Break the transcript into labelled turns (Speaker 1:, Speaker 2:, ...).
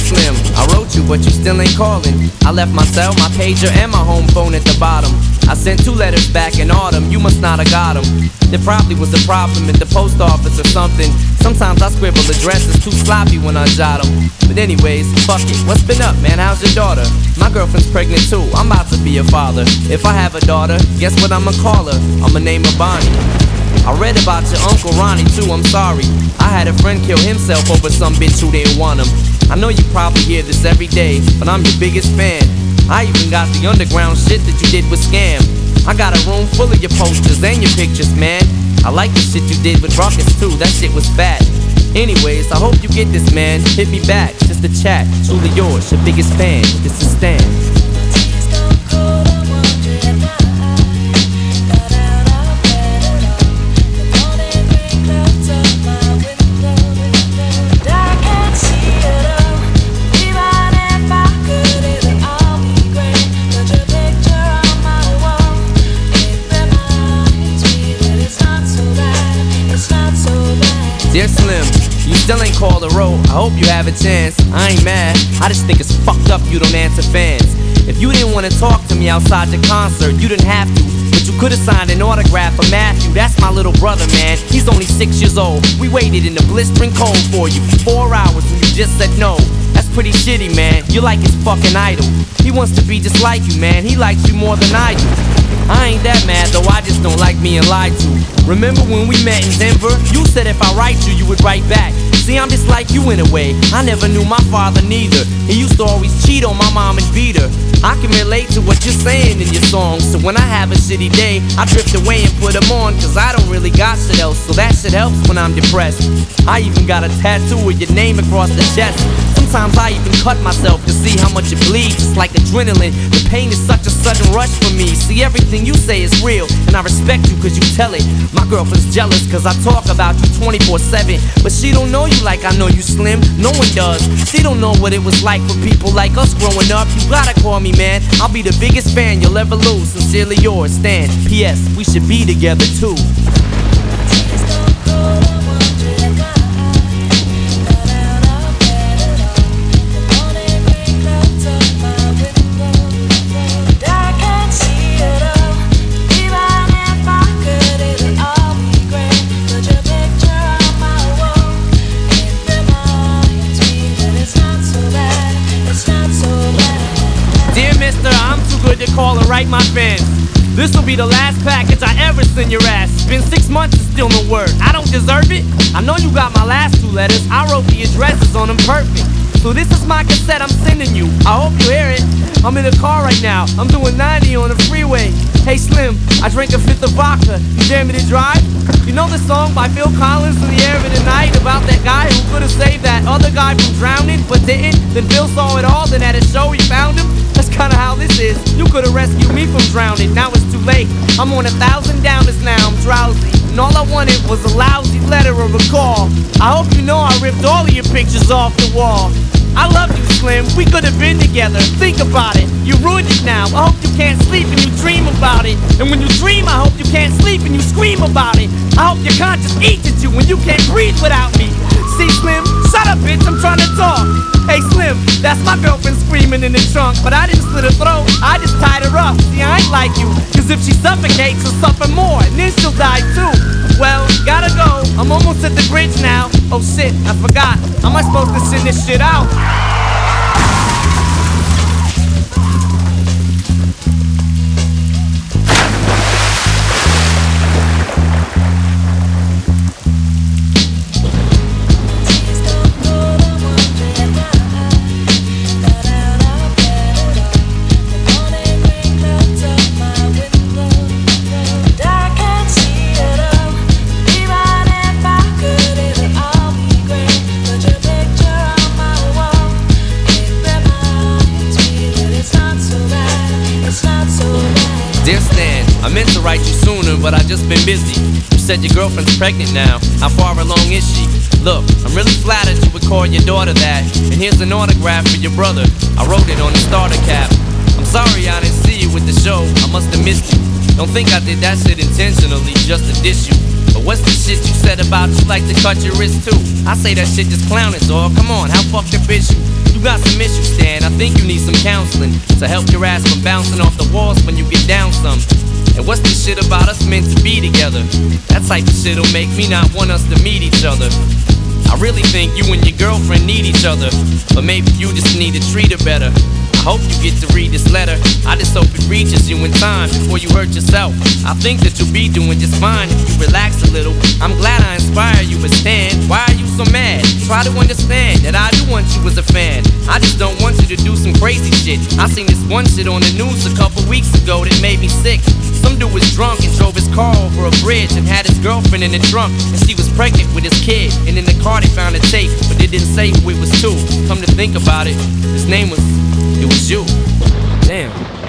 Speaker 1: Slim, I wrote you, but you still ain't calling. I left my cell, my pager, and my home phone at the bottom. I sent 2 letters back in autumn, you must not have got them. There probably was a problem at the post office or something. Sometimes I scribble addresses too sloppy when I jot them. But anyways, fuck it, what's been up, man? How's your daughter? My girlfriend's pregnant too, I'm about to be a father. If I have a daughter, guess what I'ma call her? I'ma name her Bonnie. I read about your Uncle Ronnie too, I'm sorry. I had a friend kill himself over some bitch who didn't want him. I know you probably hear this every day, but I'm your biggest fan. I even got the underground shit that you did with Scam. I got a room full of your posters and your pictures, man. I like the shit you did with Ruckus too, that shit was fat. Anyways, I hope you get this, man. Hit me back, just a chat. Truly yours, your biggest fan. This is Stan. Dear Slim, you still ain't called a road. I hope you have a chance. I ain't mad, I just think it's fucked up you don't answer fans. If you didn't want to talk to me outside the concert, you didn't have to, but you could've signed an autograph for Matthew. That's my little brother, man. He's only 6 years old. We waited in the blistering cold for you for 4 hours and you just said no. That's pretty shitty, man. You're like his fucking idol. He wants to be just like you, man. He likes you more than I do. I ain't that mad though, I just don't like being lied to. Remember when we met in Denver? You said if I write you, you would write back. See, I'm just like you in a way. I never knew my father neither. He used to always cheat on my mom and beat her. I can relate to what you're saying in your songs. So when I have a shitty day, I drift away and put them on. Cause I don't really got shit else, so that shit helps when I'm depressed. I even got a tattoo with your name across the chest. Sometimes I even cut myself to see how much it bleeds. It's like adrenaline, the pain is such a sudden rush for me. See, everything you say is real, and I respect you cause you tell it. My girlfriend's jealous cause I talk about you 24/7. But she don't know you like I know you, Slim. No one does. She don't know what it was like for people like us growing up. You gotta call me, man. I'll be the biggest fan you'll ever lose. Sincerely yours, Stan. P.S. We should be together too. To call and write my fans. This'll be the last package I ever send your ass. It's been 6 months and still no word. I don't deserve it. I know you got my last 2 letters. I wrote the addresses on them perfect. So this is my cassette I'm sending you. I hope you hear it. I'm in the car right now. I'm doing 90 on the freeway. Hey Slim, I drank a 5th of vodka. You dare me to drive? You know the song by Phil Collins, In the Air of the Night, about that guy who could've saved that other guy from drowning but didn't? Then Phil saw it all, then at a show he found him. That's kinda how this is. You could've rescued me from drowning, now it's too late. I'm on 1,000 downers now, I'm drowsy. And all I wanted was a lousy letter or a call. I hope you know I ripped all of your pictures off the wall. I love you, Slim, we could've been together. Think about it, you ruined it now. I hope you can't sleep and you dream about it. And when you dream, I hope you can't sleep and you scream about it. I hope your conscience eats at you when you can't breathe without me. See, Slim, shut up, bitch, I'm trying to talk. Hey, Slim, that's my girlfriend screaming in the trunk. But I didn't slit her throat, I just tied her up. See, I ain't like you, cause if she suffocates, she'll suffer more, and then she'll die too. Well, gotta go, I'm almost at the bridge now. Oh shit, I forgot, how am I supposed to send this shit out? Dear Stan, I meant to write you sooner, but I've just been busy. You said your girlfriend's pregnant now. How far along is she? Look, I'm really flattered you would call your daughter that. And here's an autograph for your brother. I wrote it on the starter cap. I'm sorry I didn't see you with the show. I must have missed you. Don't think I did that shit intentionally just to diss you. But what's the shit you said about you like to cut your wrist too? I say that shit just clowning, dawg. Come on, how fucked up is you? You You got some issues, Stan, I think you need some counseling to help your ass from bouncing off the walls when you get down some. And what's this shit about us meant to be together? That type of shit'll make me not want us to meet each other. I really think you and your girlfriend need each other, but maybe you just need to treat her better. I hope you get to read this letter. I just hope it reaches you in time before you hurt yourself. I think that you'll be doing just fine if you relax a little. I'm glad I inspire you, but Stan, why are you so mad? Try to understand that I do want you as a fan. I just don't want you to do some crazy shit. I seen this one shit on the news a couple weeks ago that made me sick. Some dude was drunk and drove his car over a bridge and had his girlfriend in the trunk, and she was pregnant with his kid. And in the car they found a tape, but they didn't say who it was to. Come to think about it, his name was, it was you. Damn.